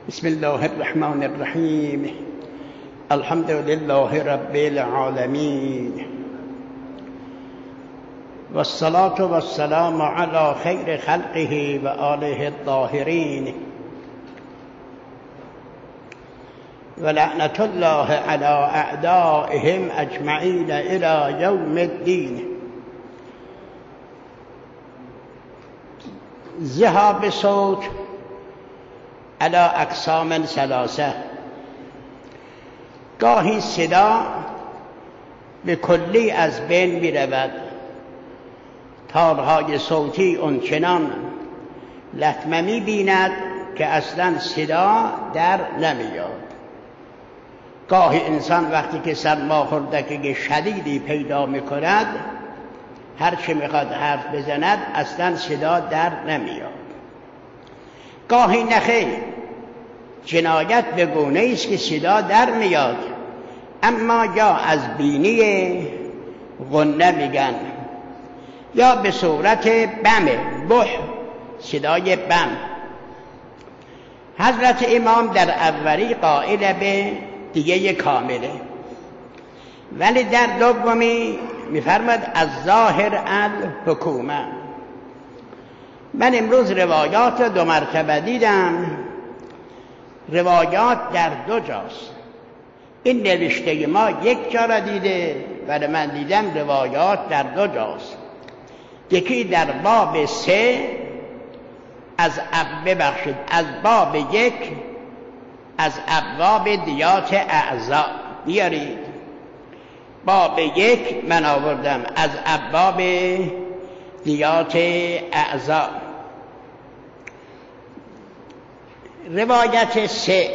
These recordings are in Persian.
بسم الله الرحمن الرحیم. الحمد لله رب العالمین والصلاة والسلام على خیر خلقه و آله الطاهرین و لعنة الله على اعدائهم اجمعین الى یوم الدین. ذهاب صوت على اقسام ثلاثه. گاهی صدا به کلی از بین می رود، تارهای صوتی اونچنان لطمه می بیند که اصلا صدا در نمیاد. گاهی انسان وقتی که سرماخوردگی شدیدی پیدا می کند، هر چه می خواد حرف بزند اصلا صدا در نمیاد. گاهی نخیر، جنایت به گونه است که صدا در میاد، اما یا از بینی غنه میگن یا به صورت بمه، بح، صدای بم. حضرت امام در اولی قائل به دیگه کامله، ولی در دومی میفرماد از ظاهر الحکومه. من امروز روایات دو مرتبه دیدم. روایات در دو جاست. این نوشته ما یک جا را دیده، ولی من دیدم روایات در دو جاست. یکی در باب 3 از باب 1 از ابواب دیات اعضا بیارید. باب 1 من آوردم از ابواب دیات اعضا. روایت 3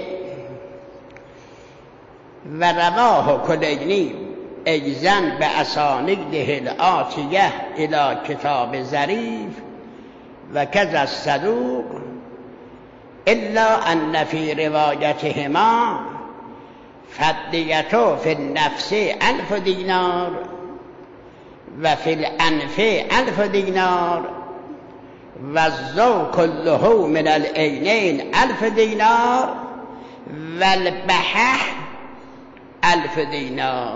و رواه کلینی ایزن به اسانیده الآتیه الى کتاب ظریف و کذا الصدوق الا ان فی روایتهما فدیته فی النفس 1000 دینار و فی الانف 1000 دینار و الزو كله من العینین 1000 دینار و البحه 1000 دینار.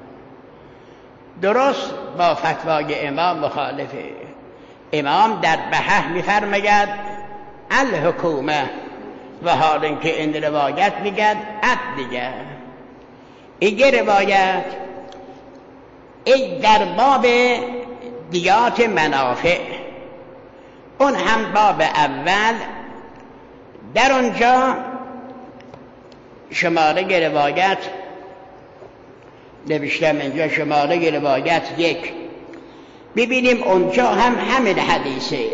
درست با فتوای امام مخالفه. امام در بحه میفرماید الحکومه، و حال اینکه این روایت میگد دیگه. این روایت این در باب دیات منافع، اون هم باب اول. در اونجا شماره روایت نوشتم، اینجا شماره روایت 1. ببینیم اونجا هم همین حدیثه.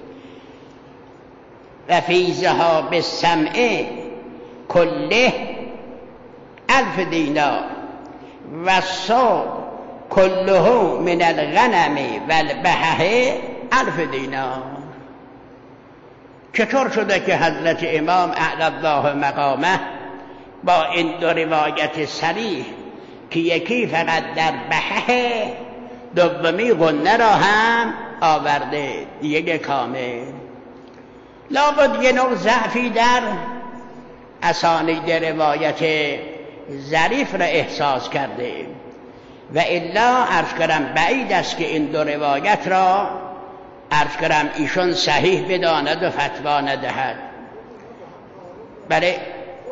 و فی ذهاب السمع کله 1000 دینار و الصوت کله من الغنم و البحه 1000 دینار. چطور شده که حضرت امام اعلی الله مقامه با این دو روایت صریح که یکی فقط در بحه، دومی غنه را هم آورده، دیگه کامل. لابد یه نوع ضعفی در اسانید روایت ظریف را احساس کرده، و الا عرض کردم بعید است که این دو روایت را عرض کردم ایشون صحیح بداند و فتوا ندهد. بله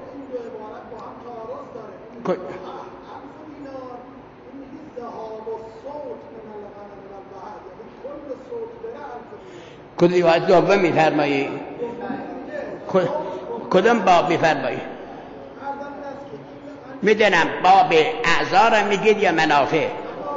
کدی روایت دوم میفرمایی؟ کدام باب میفرمایی؟ میدونم باب اعضا را میگید یا منافع؟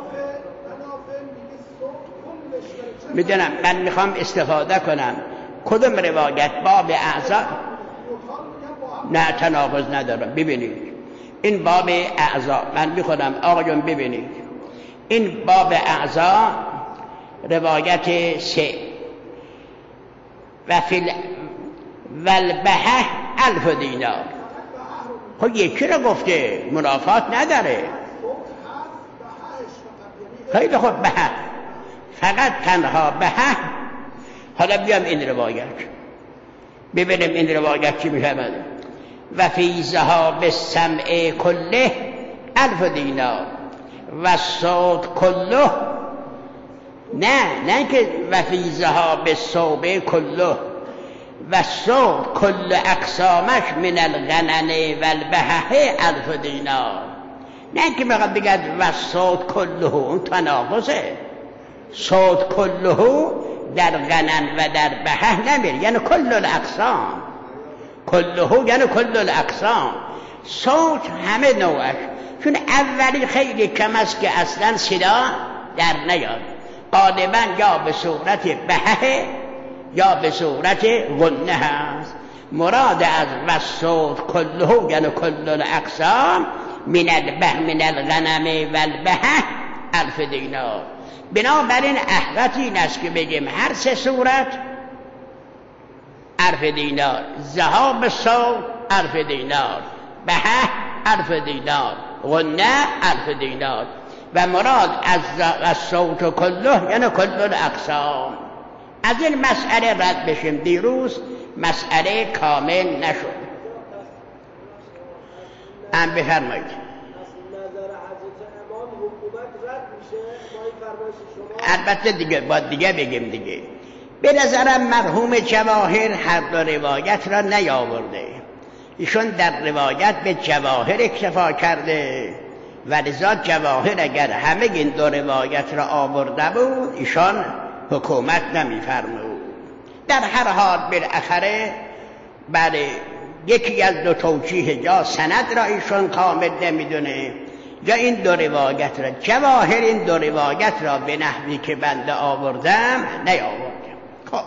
میدونم، من میخوام استفاده کنم. کدام روایت باب اعضا؟ نه تناقض ندارم. ببینید این باب اعضا، من میخونم آقایون ببینید، این باب اعضا روایت 3 و فی البحه 1000 دینار. خب یکی را گفته، منافات نداره. خیلی خوب، بحه فقط تنها بحه. حالا بیام این روایت ببینیم این روایت چی میفهمد. و فی ذهاب السمع کله 1000 دینار و صوت کله، نه که و فی ذهاب الصوب کله و صوت کل اقسامش من الغنم و البهه 1000 دینار. نه که میخواد بگد و صوت کله، اون تناقضه. صوت کله در غنم و در بهه نمیره، یعنی کل الاقسام. کله یعنی کل الاقسام. صوت همه نوعش، چون اولی خیلی کم است که اصلا صدا در نیاد، غالبا یا به صورت بهه یا به صورت غنه هست. مراد از و صوت کله یعنی کل الاقسام من الغنم و البهه 1000 دینار. بنابراین احوط این است که بگیم هر سه صورت 1000 دینار، ذهاب صوت 1000 دینار، بهه 1000 دینار، غنه 1000 دینار. و مراد از صوت کله یعنی کل الاقسام. از این مسئله رد بشیم، دیروز مسئله کامل نشد. بفرمایید. البته دیگه باید دیگه بگیم دیگه. به نظرم مرحوم جواهر هر دو روایت را نیاورده، ایشون در روایت به جواهر اکتفا کرده و لذا جواهر اگر همه این دو روایت را آورده بود ایشان حکومت نمی‌فرمود. در هر حال بالاخره برای یکی از دو توجیه، یا سند را ایشون کامل نمیدونه یا این دو روایت را، جواهر این دو روایت را به نحوی که بنده آوردم نیاوردم. خب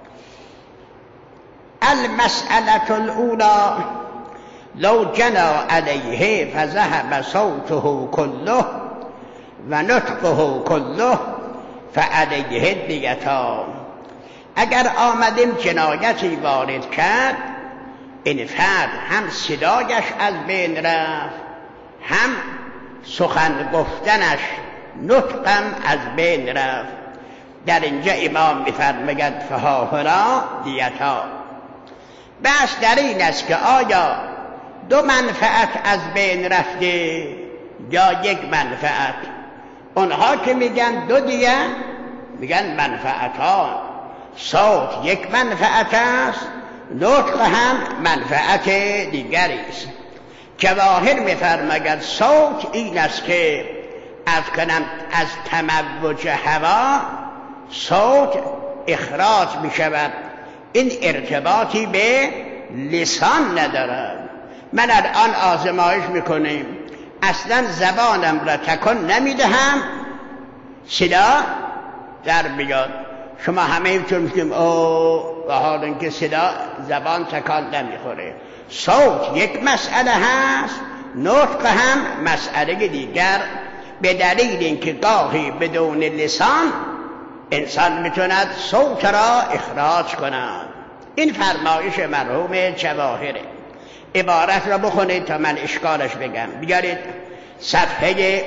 المسئله الاولی لو جنا علیه فذهب صوته کله و نطقه کله فعلیه دیتا. اگر آمدیم جنایتی وارد کرد، این فرد هم صدایش از بین رفت، هم سخن گفتنش نطقم از بین رفت، در اینجا امام می‌فرماید فهاهنا دیتا. بس در این است که آیا دو منفعت از بین رفته یا یک منفعت. اونها که میگن دو دیگه میگن منفعت ها. صوت یک منفعت است، نطق هم منفعت دیگری است. جواهر می‌فرماید صوت این است که از تموج هوا صوت اخراج می‌شود، این ارتباطی به لسان ندارد. من الان آزمایش میکنیم، اصلا زبانم را تکان نمیدهم، صدا در بیاد. شما همه اینطور میگیم او، و حال اینکه صدا زبان تکان نمیخوره. صوت یک مسئله هست، نطق هم مسئله دیگر، به دلیل اینکه گاهی بدون لسان انسان میتوند صوت را اخراج کند. این فرمایش مرحوم جواهره. عبارت را بخونید تا من اشکالش بگم. بیارید صفحه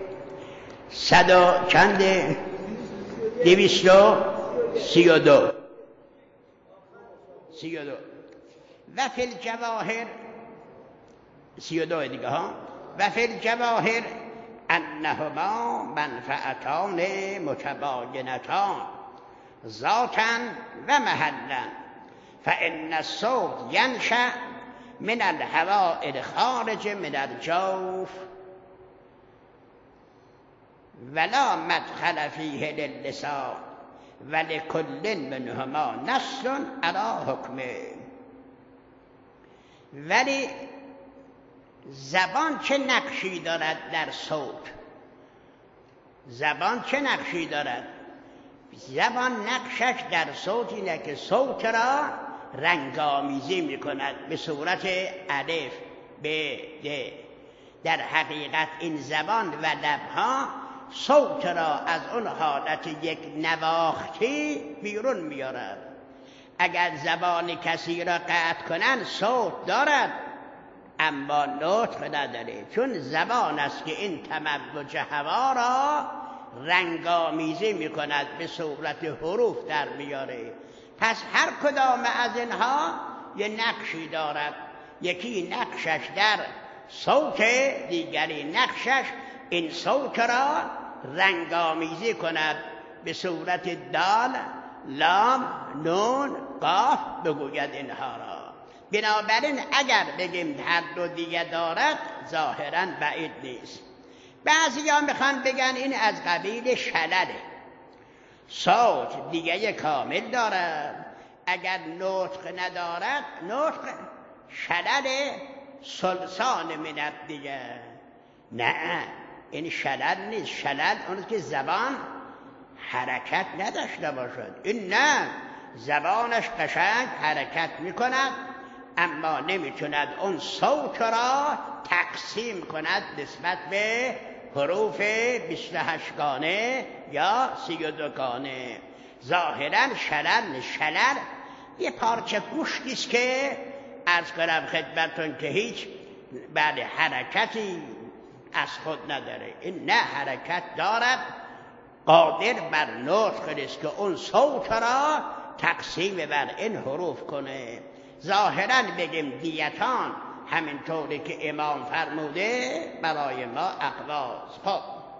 100 چند 232 و فی الجواهر 32 دیگه ها. و فی الجواهر انهما منفعتان متباینتان ذاتا و محلا، فان الصوت ینشأ من الهواء الخارج من الجوف ولا مدخل فیه للسان ولکل منهما نص علی حکمه. ولی زبان چه نقشی دارد در صوت؟ زبان چه نقشی دارد؟ زبان نقشش در صوت اینه که صوت را رنگامیزی میکند به صورت الف ب د. در حقیقت این زبان و لبها صوت را از اون حالت یک نواختی بیرون میارد. اگر زبان کسی را قطع کنن صوت دارد اما نطق نداره، چون زبان است که این تموج هوا را رنگامیزی میکند به صورت حروف در میاره. پس هر کدام از اینها یه نقشی دارد. یکی نقشش در صوت، دیگری نقشش این صوت را رنگامیزی کند به صورت دال، لام، نون، قاف بگوید اینها را. بنابراین اگر بگیم هر دو دیگه دارد ظاهرا بعید نیست. بعضی ها میخوان بگن این از قبیل شلله، صوت دیگه کامل دارد، اگر نطق ندارد نطق شلل سلسان منت دیگه. نه این شلل نیست، شلل اون که زبان حرکت نداشته باشد. این نه، زبانش قشنگ حرکت میکند اما نمیتوند اون صوت را تقسیم کند نسبت به حروف 28 گانه یا 32 گانه. ظاهرا شلل یه پارچه گوشتیست که عرض کنم خدمتون که هیچ بعد حرکتی از خود نداره. این نه حرکت دارد، قادر بر نطق نیست که اون صوت را تقسیم بر این حروف کنه. ظاهرا بگیم دیتان همینطوری که امام فرموده برای ما اقواس. خب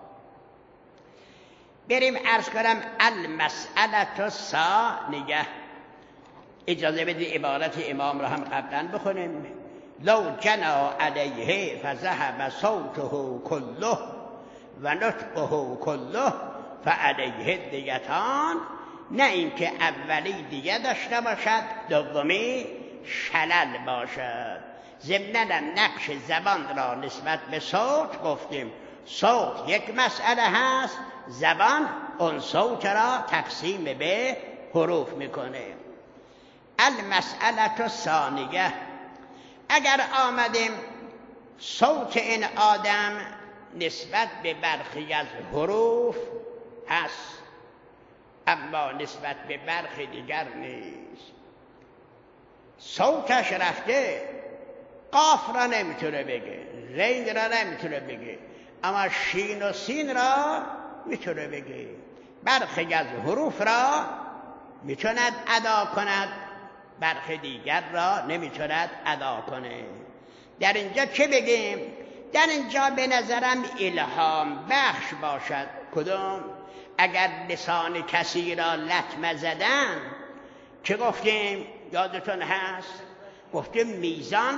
بریم عرض کنم المسئله الثانیه. اجازه بدید عبارت امام را هم قبلا بخونیم. لو جنا علیه فذهب صوته کله و نطقه کله فعلیه دیتان. نه اینکه اولی دیگه داشته باشد دومی شلل باشد. ضمناً نقش زبان را نسبت به صوت گفتیم، صوت یک مسئله هست، زبان اون صوت را تقسیم به حروف میکنه. المسئله الثانیه، اگر آمدیم صوت این آدم نسبت به برخی از حروف هست اما نسبت به برخی دیگر نیست. صوتش رفته، قاف را نمیتونه بگه، رین را نمیتونه بگه، اما شین و سین را میتونه بگه. برخی از حروف را میتوند ادا کند، برخی دیگر را نمیتوند ادا کنه. در اینجا چه بگیم؟ در اینجا به نظرم الهام بخش باشد. کدوم؟ اگر لسان کسی را لطمه زدن چه گفتیم؟ یادتون هست؟ گفتیم میزان.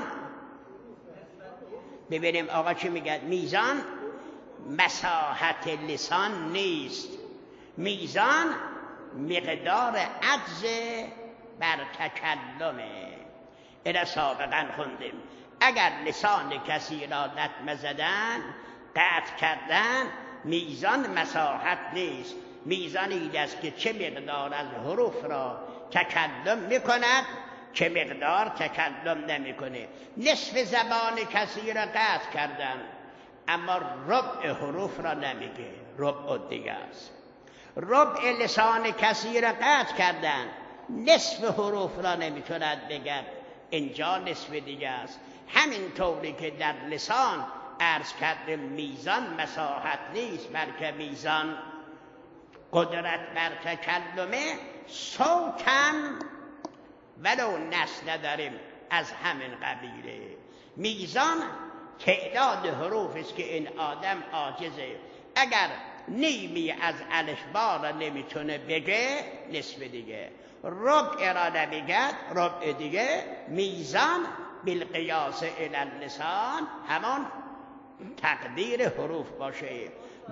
ببینیم آقا چی میگه. میزان مساحت لسان نیست، میزان مقدار عجز بر تکلمه. این سابقا خوندیم. اگر لسان کسی را لطمه زدن، قطع کردن، میزان مساحت نیست. میزان این است که چه مقدار از حروف را تکلم میکند، چه مقدار تکلم نمیکنه. نصف زبان کسی را قطع کردن اما ربع حروف را نمیگه، ربع دیگه است. ربع لسان کسی را قطع کردن، نصف حروف را نمیتوند بگه، اینجا نصف دیگه است. همینطوری که در لسان عرض کرده میزان مساحت نیست بلکه میزان قدرت بر تکلمه، صوتم ولو نص نداریم از همین قبیله. میزان تعداد حروف است که این آدم عاجزه. اگر نیمی از الفبا را نمیتونه بگه، نصف دیگه. ربع را نمیگه، ربع دیگه. میزان بالقیاس الی اللسان همان تقدیر حروف باشه.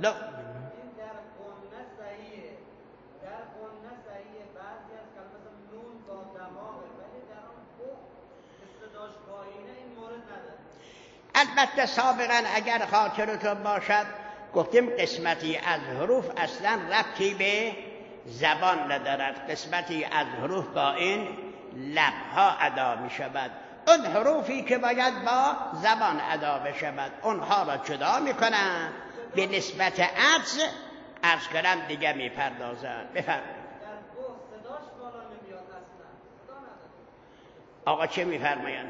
البته سابقا اگر خاطرتون باشد گفتیم قسمتی از حروف اصلا ربطی به زبان ندارد، قسمتی از حروف با این لبها ادا می شود. اون حروفی که باید با زبان ادا بشود اونها را جدا می کنند، به نسبت عجز عرض کنم دیگه می پردازند. بفرمایید آقا چه می فرمایند؟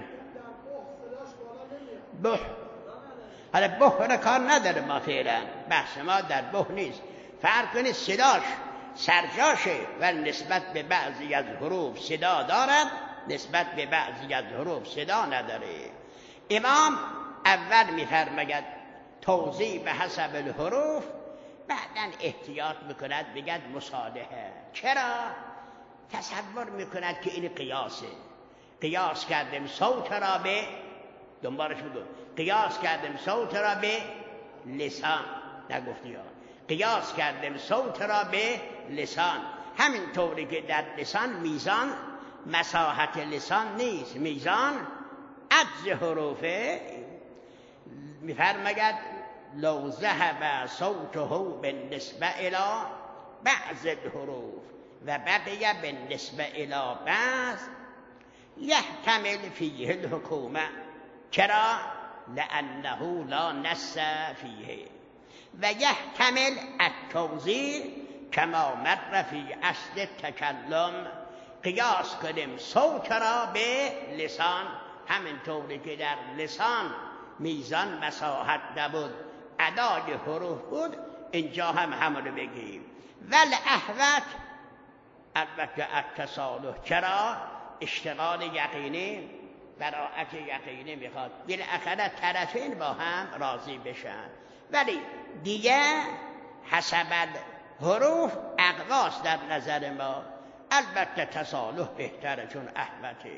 به حالا به را کار نداره ما فعلا، بحث ما در به نیست. فرق کنید صداش سرجاشه و نسبت به بعضی از حروف صدا دارد نسبت به بعضی از حروف صدا نداره. امام اول میفرماید توضیح به حسب الحروف، بعدن احتیاط میکند بگد مصالحه. چرا؟ تصور میکند که این قیاسه. قیاس کردیم صوت را به، دنبالش بگو، قیاس کردیم صوت را به لسان، نگفتی ها، قیاس کردیم صوت را به لسان. همین طوری که در لسان میزان مساحت لسان نیست، میزان عجز حروفه. میفرماید لو ذهب صوته بالنسبه الی بعض الحروف و بقی بالنسبه الی بعض یحتمل فیه الحکومه. چرا؟ لانه لا نص فیه و یحتمل التوزیع کما مر فی اصل تکلم. قیاس کنیم صوت را به لسان، همینطوری که در لسان میزان مساحت نبود، ادای حروف بود، اینجا هم همونو بگیم. والاحوط البته التصالح. چرا؟ اشتغال یقینی، براءت یقینی میخواد، بالاخره طرفین با هم راضی بشن. ولی دیگه حسب حروف اقواس در نظر ما. البته تصالح بهتره چون احوطه.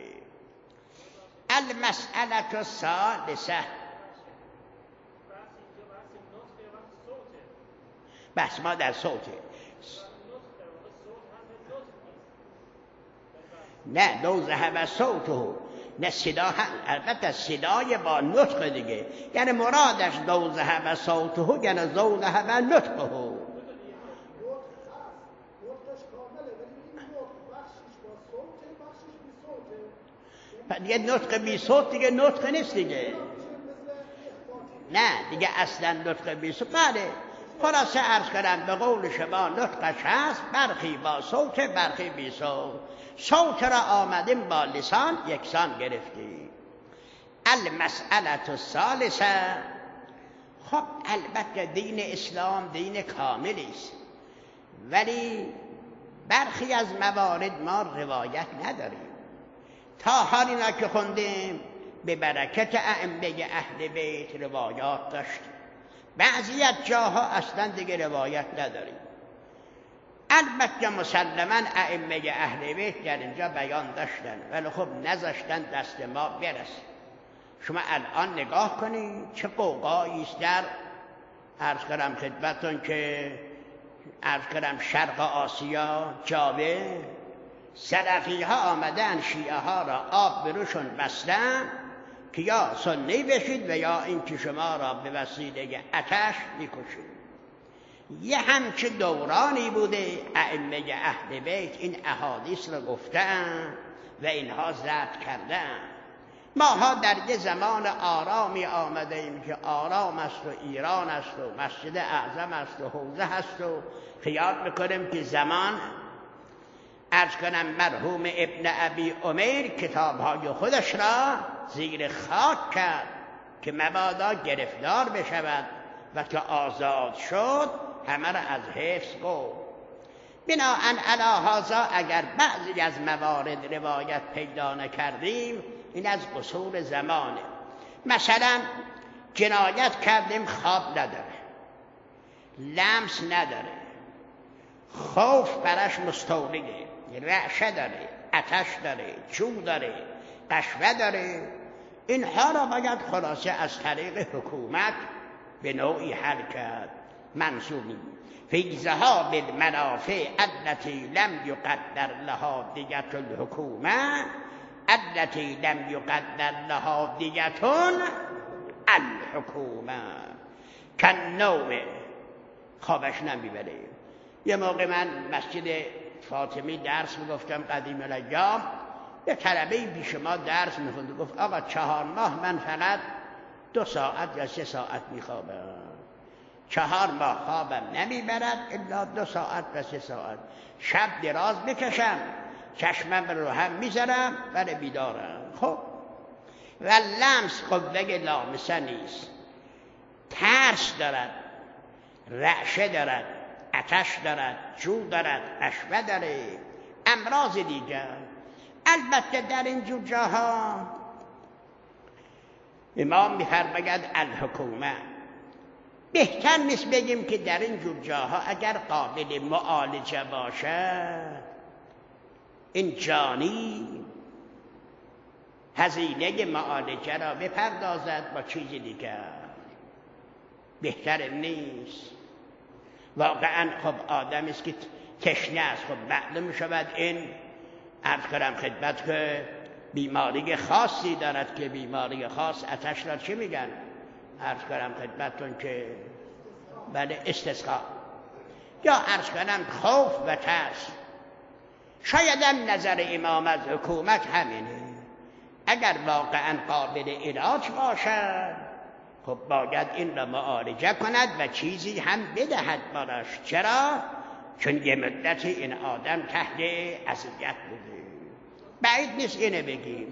المسئله الثالثه، بس ما در صوته، نه لو ذهب صوته، نه صدا، البته صدای با نطق دیگه، یعنی مرادش لو ذهب صوته یعنی لو ذهب نطقه. دیگه نطق بی صوت دیگه نطق نیست دیگه، نه دیگه اصلا نطق بی صوت. بله خلاصه عرض کردم به قول شما نطقش هست، برخی با صوت برخی بی صوت. صوت را آمدیم با لسان یکسان گرفتیم. المسئله الثالثه، خب البته دین اسلام دین کاملی است، ولی برخی از موارد ما روایت نداریم. تا حال اینا که خوندیم به برکت ائمه اهل بیت روایات داشت، بعضی از جاها اصلا دیگه روایت نداریم. البته مسلما ائمه اهل بیت در اینجا بیان داشتن، ولی خب نذاشتن دست ما برسه. شما الان نگاه کنید چه قوقایی است در عرض کردم خدمتتون که عرض کردم شرق آسیا، جاوه، سلفی ها آمدن شیعه ها را آب بروشون بستن که یا سنی بشید و یا این که شما را به وسیله آتش میکشید. یه همچه دورانی بوده ائمه اهل بیت این احادیث را گفتن و اینها ضبط کردن. ماها در یه زمان آرامی آمده ایم که آرام است و ایران است و مسجد اعظم است و حوزه هست و خیال میکنیم که زمان عرض کنم مرحوم ابن ابی عمیر کتابهای خودش را زیر خاک کرد که مبادا گرفتار بشود و که آزاد شد همه را از حفظ گفت. بناهن علی هذا اگر بعضی از موارد روایت پیدا نکردیم این از قصور زمانه. مثلا جنایت کردیم خواب نداره، لمس نداره، خوف برش مستولیه، رعشه داره، آتش داره، جو داره، قشوه داره. اینها را باید خلاصه از طریق حکومت به نوعی حل کرد. منصوبی فی ذهاب المنافع التي لم يقدر لها دیة الحکومه التي لم يقدر لها دیة الحکومه کنوم. خوابش نمیبره. یه موقع من مسجد فاطمی درس میگفتم قدیم الایام، یه طلبه پیش ما درس میخوند، گفت آقا 4 ماه من فقط 2 ساعت یا 3 ساعت میخوابم، 4 ماه خوابم نمیبرد الا 2 ساعت و 3 ساعت. شب دراز بکشم چشمم رو هم میذارم ولی بیدارم. خب و لمس قوه لامسه نیست، ترس دارد، رعشه دارد، آتش دارد، جو دارد، قشوه داره، امراض دیگر. البته در اینجور جاها امام می‌فرماید الحکومه، بهتر نیست بگیم که در اینجور جاها اگر قابل معالجه باشه این جانی هزینه معالجه را بپردازد با چیزی دیگر، بهتر نیست. واقعا خب آدمی است که تشنه است، خب معلوم می‌شود این عرض کنم خدمت که بیماری خاصی دارد که بیماری خاص آتش را چی میگن؟ عرض کنم خدمتتون که بله استسقا، یا عرض کنم خوف و ترس. شاید هم نظر امام از حکومت همینه، اگر واقعا قابل علاج باشد خب باید این را معالجه کند و چیزی هم بدهد براش. چرا؟ چون یه مدت این آدم تحت اذیت بوده. بعید نیست اینه بگیم.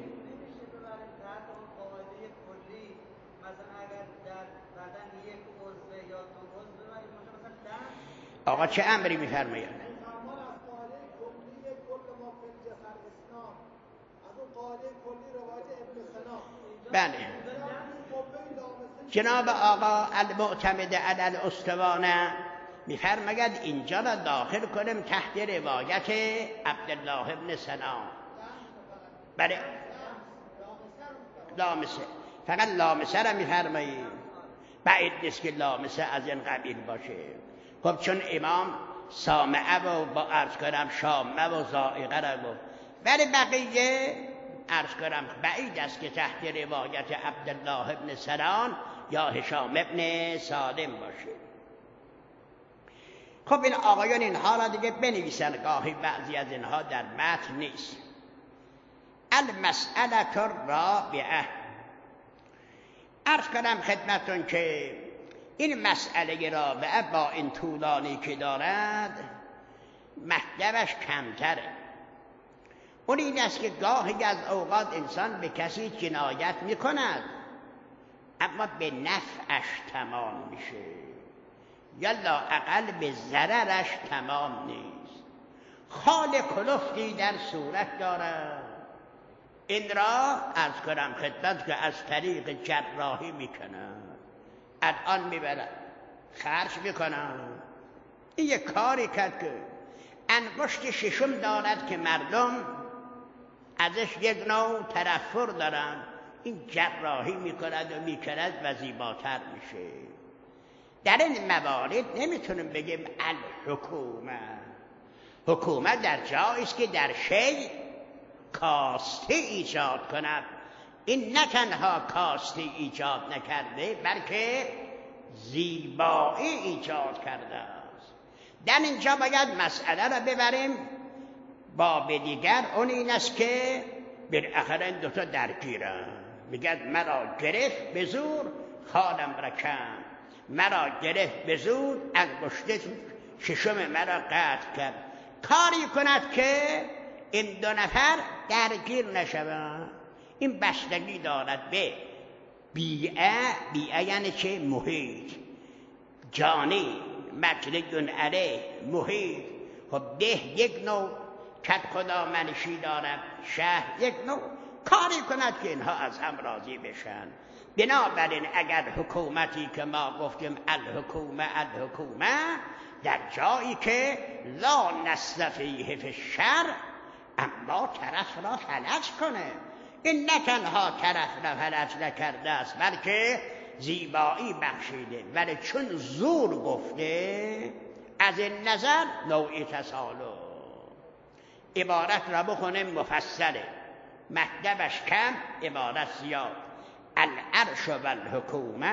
آقا چه امری می‌فرماید؟ بله جناب آقا المعتمد علی الاسطوانه می‌فرماید اینجا را داخل کنیم تحت روایت عبدالله ابن سنان. بله لامسه، فقط لامسه را می‌فرمایید، بعید نیست که لامسه از این قبیل باشه. خب چون امام سامعه و با عرض کنم شامه و ذائقه را گفت، ولی بقیه عرض کنم بعید است که تحت روایت عبدالله ابن سنان یا هشام ابن سالم باشه. خب این آقایان اینها را دیگه بنویسن، گاهی بعضی از اینها در متن نیست. المسئله الرابعه، عرض کنم خدمتون که این مسئله رابعه با این طولانی که دارد مطلبش کمتره. اون این است که گاهی از اوقات انسان به کسی جنایت میکند اما به نفعش تمام میشه یا لااقل به ضررش تمام نیست. خال کلفتی در صورت دارد، این را عرض کنم خدمت که از طریق جراحی میکنند، الان میبرد خرج میکنند. این یک کاری کرد که انگشت ششم دارد که مردم ازش یک نوع ترفر دارن، این جراحی میکند و میکند و زیباتر میشه. در این موارد نمیتونیم بگیم الحکومه. حکومت در جایی است که در شی کاسته ایجاد کند. این نه تنها کاسته ایجاد نکرده بلکه زیبایی ایجاد کرده است. در اینجا باید مسئله را ببریم باب دیگر، اون این است که بالاخره این دوتا درگیرن. میگن مرا گرفت به زور خالم را کن، مرا گرفت به زور انگشت ششم مرا قطع کرد. کاری کند که این دو نفر درگیر نشوند. این بستگی دارد به بیعه. بیعه یعنی چه؟ محیط، جانی، مجلد علیه، محیط. خب ده یک نوع کت خدا منشی دارد، شهر یک نوع. کاری کند که اینها از هم راضی بشن. بنابراین اگر حکومتی که ما گفتیم الحکومه در جایی که لا نستفیه فی الشر، اما طرف را فلج کنه، این نه تنها طرف را فلج نکرده است بلکه زیبایی بخشیده، ولی چون زور گفته از این نظر نوعی تسالم. عبارت را بخونیم مفصله، مطلبش کم عبارت زیاد. العرش و الحکومه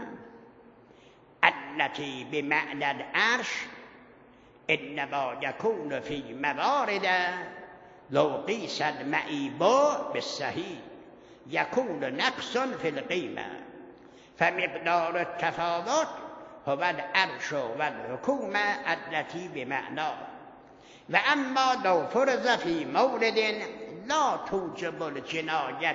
التي بمعنى العرش انما يكون في موارد لو قيس المعيب بالصحيح يكون نقص في القيمة فمقدار التفاوت هو العرش والحكومة التي بمعناه. وأما لو فرض في مورد لا توجب الجناية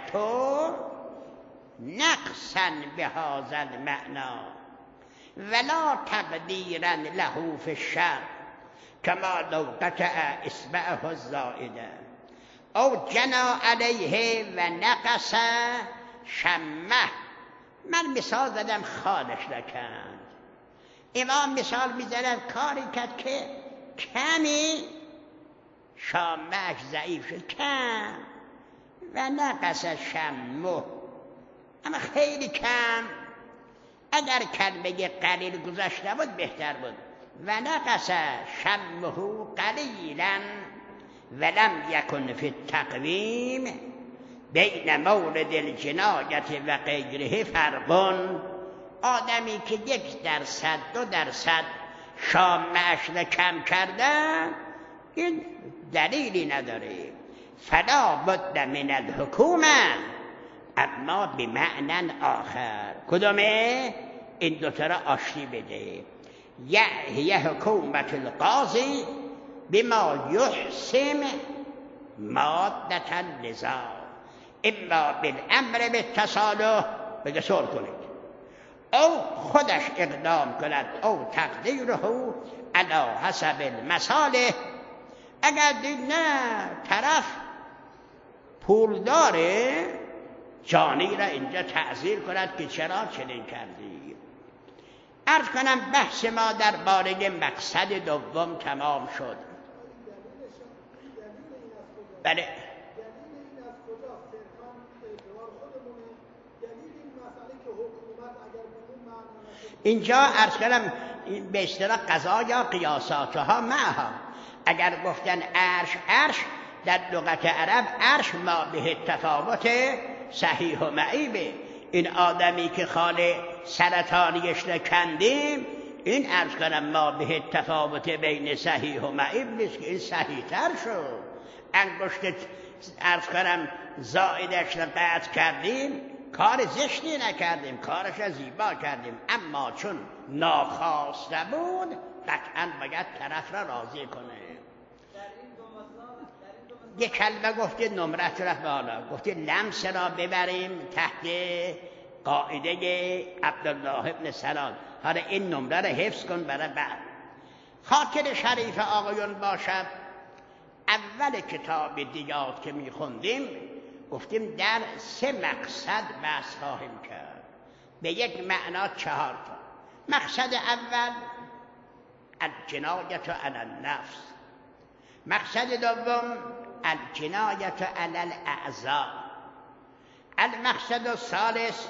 نقصا بهذا المعنى ولا تقديرا له في الشر كما لو قطع اصبعه الزائده او جنا علیه و نقص شمه. من مثال زدم خالش نکند. امام مثال میزند کاری کرد که کمی شامهش ضعیف شد، کم، و نقص شمه، اما خیلی کم. اگر کلمه قلیل گذاشته بود بهتر بود. و نقص شمه قلیلا ولم یکن فی التقویم بین مورد الجنایت و غیره فرقون. آدمی که 1%، 2% شامه‌اش را کم کرده، این دلیلی نداره. فلا بد من الحکومه، اما بمعنی آخر. کدومه؟ این دوتا را آشتی بده. یه حکومت القاضی بما یحسم مادة النزاع، اما بالامر بالتصالح، بگه صلح کنید، او خودش اقدام کند، او تقدیره علی حسب المصالح. اگر دید نه طرف پول داره، جانی را اینجا تعزیر کند که چرا چنین کردی. عرض کنم بحث ما در باره مقصد دوم تمام شد. بله، اینجا عرض کنم به اصطلاح قضا یا قیاساتها معها. اگر گفتن عرش در لغت عرب عرش ما به تفاوت صحیح و معیبه. این آدمی که خال سرطانیش نکندیم، این عرض کنم ما به تفاوت بین صحیح و معیب نیست که این صحیح تر شد. انگشت عرض کنم زائدش را قطع کردیم، کار زشتی نکردیم، کارش را زیبا کردیم، اما چون ناخواسته بود قطعا باید طرف را راضی کنه. یک کلمه گفته نمرت را بالا، گفته لمس را ببریم تحت قاعده عبدالله ابن سلام. حالا این نمره را حفظ کن برای بعد. خاطر شریف آقایون باشد، اول کتاب دیات که میخوندیم گفتیم در 3 مقصد بحث خواهیم کرد، به یک معنا 4 تا. مقصد اول الجنایت علی النفس، مقصد دوم الجنایت علی الاعضاء، المقصد الثالث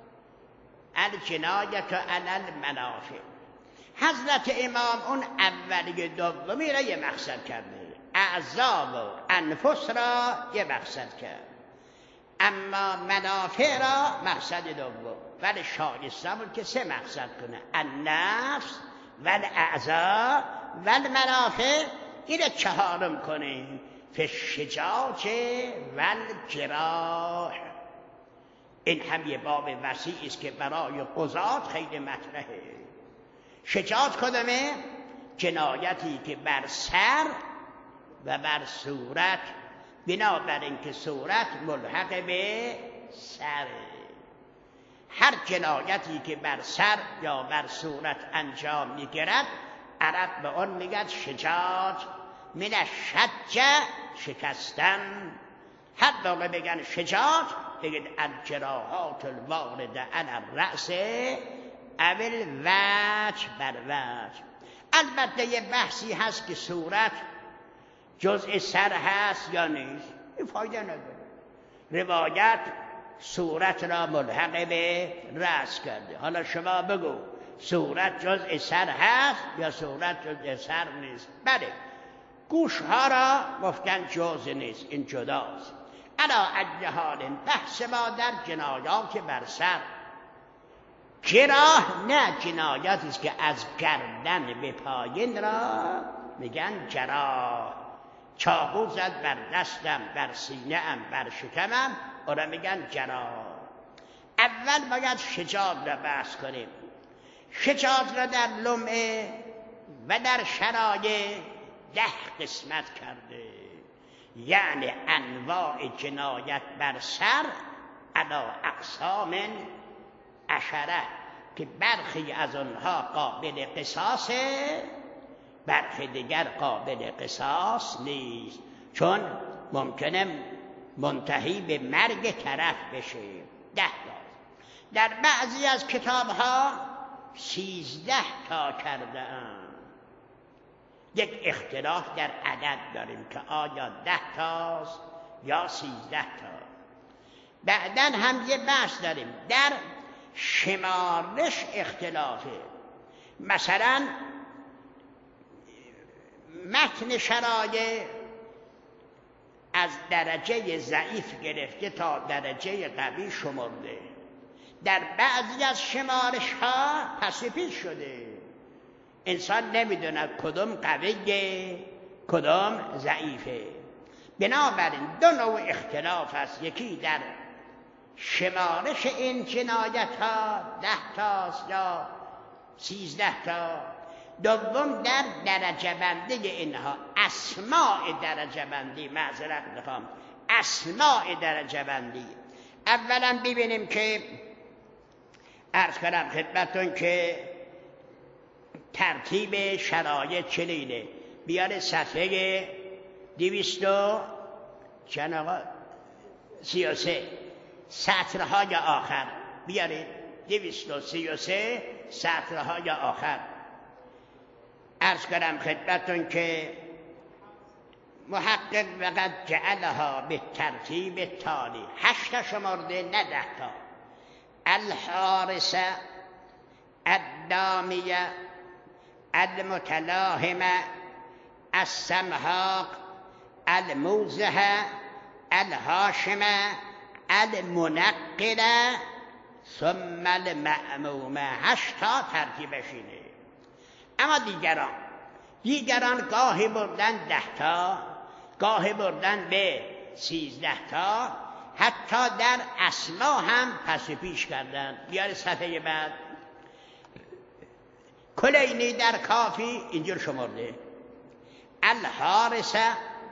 الجنایت علی المنافع. حضرت امام اون اولی دومی را یه مقصد کرده، اعضا و انفس را یه مقصد کرد، اما منافع را مقصد دوم. ولی شایسته بود که 3 مقصد کنه، النفس و الاعضا و المنافع. این 4م کنیم، فی الشجاج و الجراح. این هم یه باب وسیعی است که برای قضات خیلی مطرحه. شجاج کدومه؟ جنایتی که بر سر و بر صورت، بنابراین که صورت ملحق به سر. هر جنایتی که بر سر یا بر صورت انجام میگیرد عرب به آن میگد شجاج. من الشج شکستن. هر موقع بگن شجاج بگید الجراحات الوارده علی الرأس اول وجه بر وجه. البته یه بحثی هست که صورت جزء سر هست یا نیست، این فایده نداره. روایت صورت را ملحق به رأس کرده. حالا شما بگو صورت جزء سر هست یا صورت جزء سر نیست؟ بله، گوش ها را گفتن جزء نیست، این جداست. علا ای حال بحث ما در جنایات بر سر. جراح نه جنایاتی است که از گردن به پایین را میگن جراح. چاقو زد بر دستم، بر سینه ام، بر شکمم، اون را میگن جراح. اول باید شجاج را بحث کنیم. شجاج را در لمعه و در شرایع 10 قسمت کرده، یعنی انواع جنایت بر سر علی اقسام 10، که برخی از آنها قابل قصاصه، برخی دیگر قابل قصاص نیست. چون ممکنه منتهی به مرگ طرف بشه. 10 تا. در بعضی از کتاب‌ها 13 تا کرده اند. یک اختلاف در عدد داریم که آیا 10 تاست یا 13 تا. بعداً هم یه بحث داریم در شمارش اختلافه. مثلا متن شرایع از درجه ضعیف گرفته تا درجه قوی شمرده. در بعضی از شمارش ها پس پیش شده. انسان نمیدونه کدوم قویه کدوم ضعیفه. بنابراین 2 نوع اختلاف است. یکی در شمارش این جنایت ها 10 تاست یا 13 تا. دوم در درجه بندی اینها، اسماء درجه بندی. معذرت میخوام، اسماء درجه بندی. اولا ببینیم که عرض کنم خدمتون که ترتیب شرایط چنینه. بیاره صفحه 233 سطرهای آخر. بیاره 233 سطرهای آخر. عرض کنم خدمتون که محقق وقت جعلها به ترتیب تالی. 8 تا شمرده، نه 10 تا. الحارسه، الدامیه، المتلاهمه، السمحاق، الموزهه، الهاشمه، المنقله، ثم المأمومه. 8 تا ترتیبش اینه. اما دیگران گاهی بردن 10 تا، گاهی بردن به 13 تا، حتی در اسما هم پس پیش کردن. بیار صفحه بعد. کلینی در کافی اینجور شمرده: الحارسه،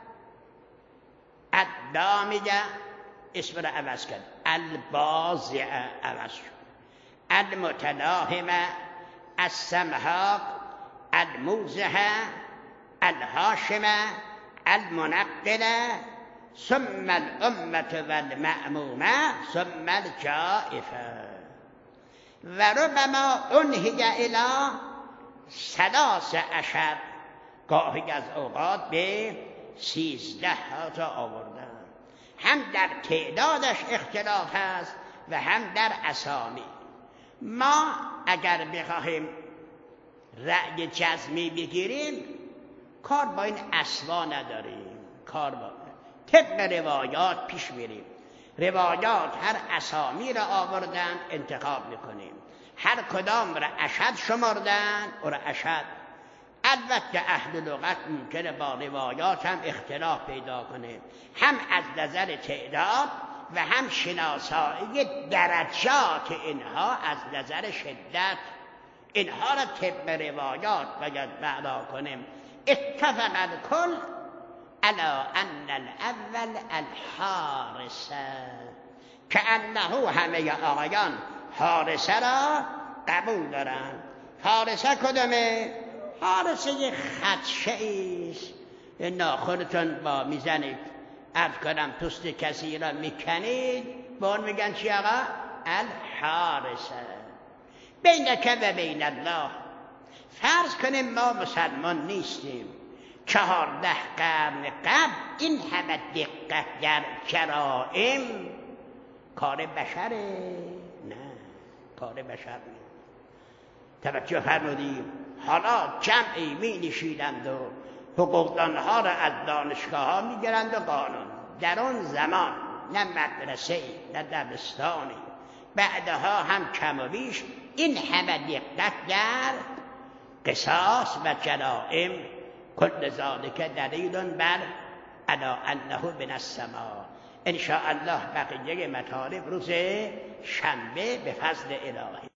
الدامیه، اسم را عوض کرد، البازعه عوض شد، المتلاهمه، السمحاق، الموزهه، الهاشمه، المنقله، ثم الامه والمأمومه، ثم الجائفه. و ربما انهی الی 13، گاهی از اوقات به 13 تا آوردن. هم در تعدادش اختلاف هست و هم در اسامی. ما اگر بخواهیم رأی جزمی بگیریم کار با این اسما نداریم، کار با طبق روایات پیش میریم. روایات هر اسامی را آوردن انتخاب میکنیم، هر کدام را اشد شمردن او را اشد. البته اهل لغت ممکنه با روایات هم اختلاف پیدا کنه، هم از نظر تعداد و هم شناسایی درجات اینها از نظر شدت. اینها را طبق روایات باید معنا کنیم. اتفق الکل علی ان الاول الحارسه، که انه همه آقایان حارسه را قبول دارن. حارسه کدومه؟ حارسه یه خدشه است. ناخنتون با میزنید عرض کنم پوست کسی را میکنید، با اون میگن چی آقا؟ الحارسه. بینک و بین الله. فرض کنیم ما مسلمان نیستیم، 14 قرن قبل این همه دقت در جرائم کار بشره؟ نه، کار بشر نیست. توجه فرمودیم. حالا جمعی می نشیدند و حقوقدانها را از دانشگاه ها می گرند و قانون. در اون زمان نه مدرسه نه دبستانی، بعدها هم کم و بیش این همه دقت در قصاص و جرائم. کل ذالک دلیل بر علی انه من السماء. ان شاء الله بقیه مطالب روز شنبه به فضل الهی.